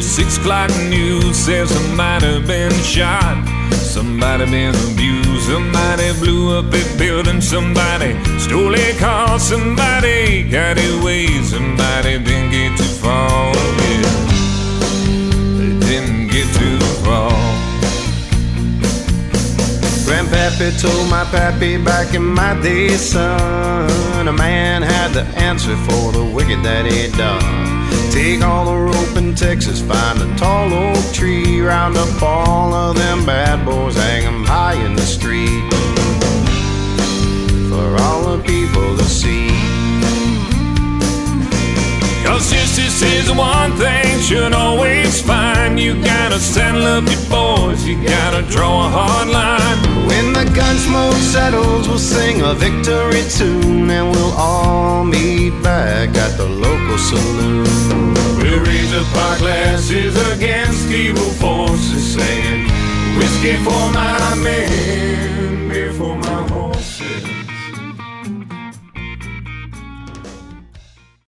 the 6 o'clock news says somebody been shot, somebody been abused, somebody blew up a building, somebody stole a car, somebody got away, somebody didn't get too far. Yeah, they didn't get too far. Grandpappy told my pappy back in my day, son, a man had the answer for the wicked that he'd done. Take all the rope in Texas, find a tall oak tree, round up all of them bad boys, hang them high in the street for all the people to see. Cause justice is the one thing should always find. You gotta saddle up your boys, you gotta draw a hard line. When the gun smoke settles, we'll sing a victory tune, and we'll all meet back at the local saloon. We'll raise up our glasses against evil forces, saying, whiskey for my men, beer for my